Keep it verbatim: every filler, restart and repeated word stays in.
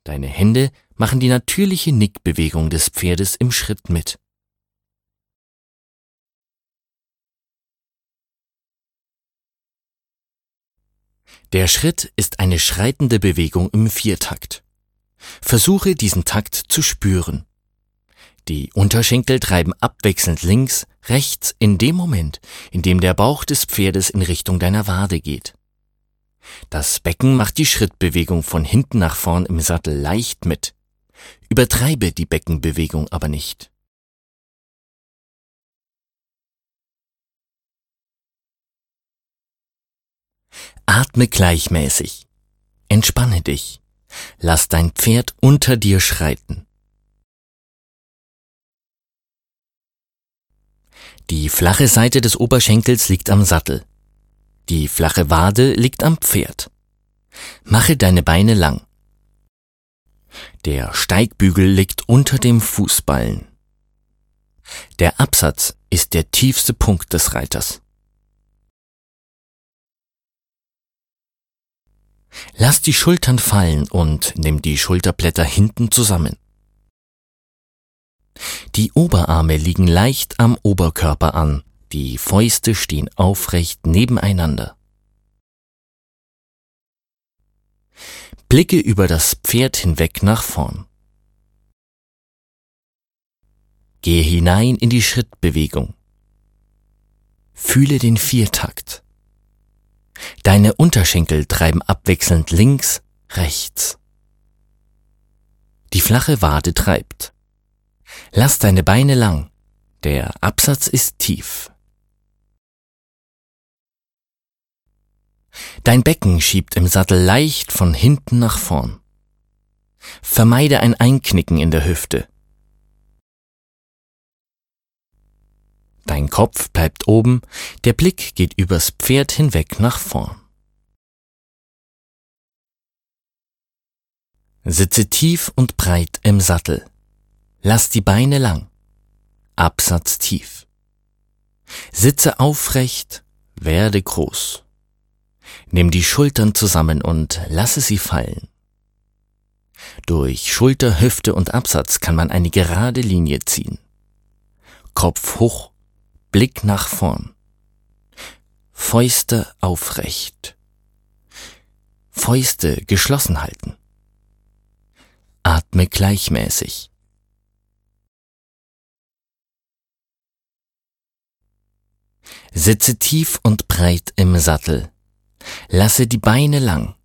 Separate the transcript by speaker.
Speaker 1: Deine Hände machen die natürliche Nickbewegung des Pferdes im Schritt mit. Der Schritt ist eine schreitende Bewegung im Viertakt. Versuche, diesen Takt zu spüren. Die Unterschenkel treiben abwechselnd links, rechts in dem Moment, in dem der Bauch des Pferdes in Richtung deiner Wade geht. Das Becken macht die Schrittbewegung von hinten nach vorn im Sattel leicht mit. Übertreibe die Beckenbewegung aber nicht. Atme gleichmäßig. Entspanne dich. Lass dein Pferd unter dir schreiten. Die flache Seite des Oberschenkels liegt am Sattel. Die flache Wade liegt am Pferd. Mache deine Beine lang. Der Steigbügel liegt unter dem Fußballen. Der Absatz ist der tiefste Punkt des Reiters. Lass die Schultern fallen und nimm die Schulterblätter hinten zusammen. Die Oberarme liegen leicht am Oberkörper an, die Fäuste stehen aufrecht nebeneinander. Blicke über das Pferd hinweg nach vorn. Gehe hinein in die Schrittbewegung. Fühle den Viertakt. Deine Unterschenkel treiben abwechselnd links, rechts. Die flache Wade treibt. Lass deine Beine lang. Der Absatz ist tief. Dein Becken schiebt im Sattel leicht von hinten nach vorn. Vermeide ein Einknicken in der Hüfte. Dein Kopf bleibt oben, der Blick geht übers Pferd hinweg nach vorn. Sitze tief und breit im Sattel. Lass die Beine lang. Absatz tief. Sitze aufrecht, werde groß. Nimm die Schultern zusammen und lasse sie fallen. Durch Schulter, Hüfte und Absatz kann man eine gerade Linie ziehen. Kopf hoch, Blick nach vorn. Fäuste aufrecht. Fäuste geschlossen halten. Atme gleichmäßig. Sitze tief und breit im Sattel. Lasse die Beine lang.